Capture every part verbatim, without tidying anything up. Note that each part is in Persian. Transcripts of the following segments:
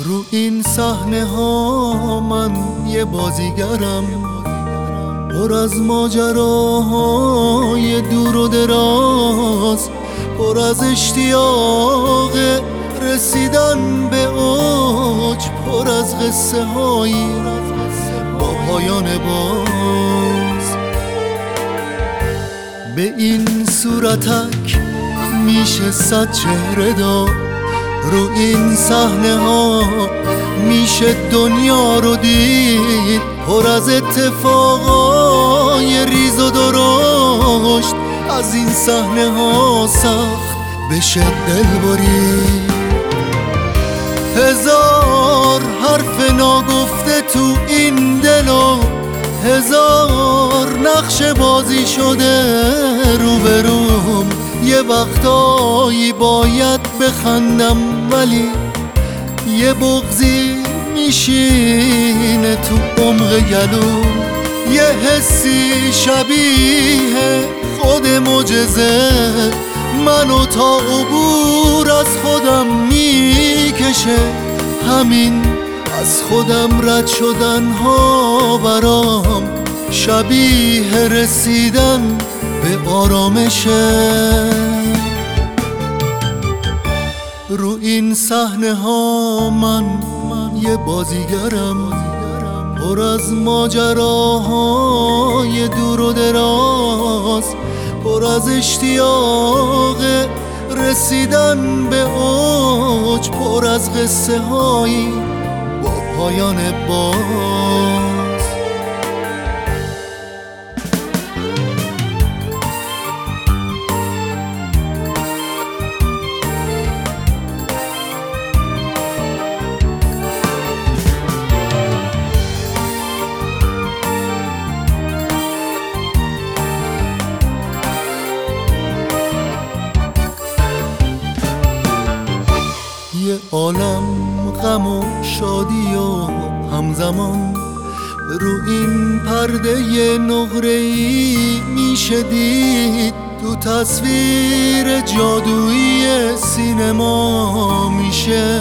رو این صحنه ها من یه بازیگرم، پر از ماجراهای دور و دراز، پر از اشتیاق رسیدن به اوج، پر از قصه هایی با پایان باز. به این صورتک میشه صد چهره داد، رو این صحنه ها میشه دنیا رو دید، پر از اتفاقای ریز و درشت. از این صحنه ها سخت بشه دل برید، هزار حرف ناگفته تو این دل و هزار نقش بازی شده رو به روم. یه وقتایی باید بخندم ولی یه بغضی میشینه تو عمق گلوم، یه حسی شبیه خود معجزه منو تا عبور از خودم میکشه. همین از خودم رد شدن ها برام شبیه رسیدن به آرامشه. رو این صحنه ها من یه بازیگرم، پر از ماجراهای دور و دراز، پر از اشتیاق رسیدن به اوج، پر از قصه هایی با پایان باز. یه عالم غم و شادی و همزمان رو این پرده نقره‌ای میشه دید، تو تصویر جادویی سینما میشه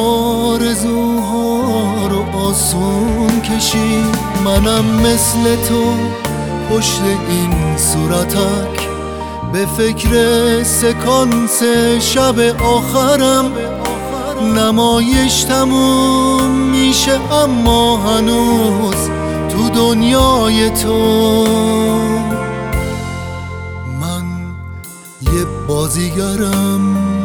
آرزوها رو آسون کشید. منم مثل تو پشت این صورتک به فکر سکانس شب آخرم، نمایش تموم میشه اما هنوز تو دنیای تو من یه بازیگرم.